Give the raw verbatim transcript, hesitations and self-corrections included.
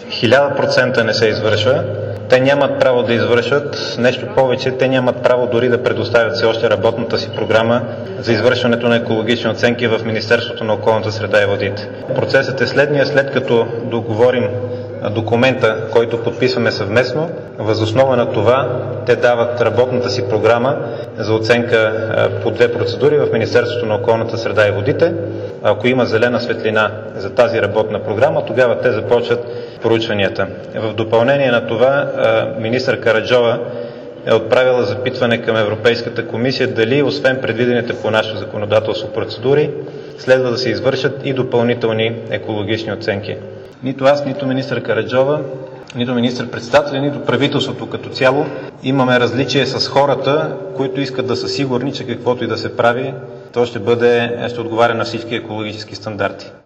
хиляда процента не се извършва. Те нямат право да извършат нещо повече, те нямат право дори да предоставят все още работната си програма за извършването на екологични оценки в Министерството на околната среда и водите. Процесът е следния: след като договорим документа, който подписваме съвместно, въз основа на това те дават работната си програма за оценка по две процедури в Министерството на околната среда и водите. Ако има зелена светлина за тази работна програма, тогава те започват проучванията. В допълнение на това, министър Караджова е отправила запитване към Европейската комисия дали, освен предвидените по нашето законодателство процедури, следва да се извършат и допълнителни екологични оценки. Нито аз, нито министър Караджова, нито министър-председателя, нито правителството като цяло имаме различие с хората, които искат да са сигурни, че каквото и да се прави, то ще бъде, ще отговаря на всички екологически стандарти.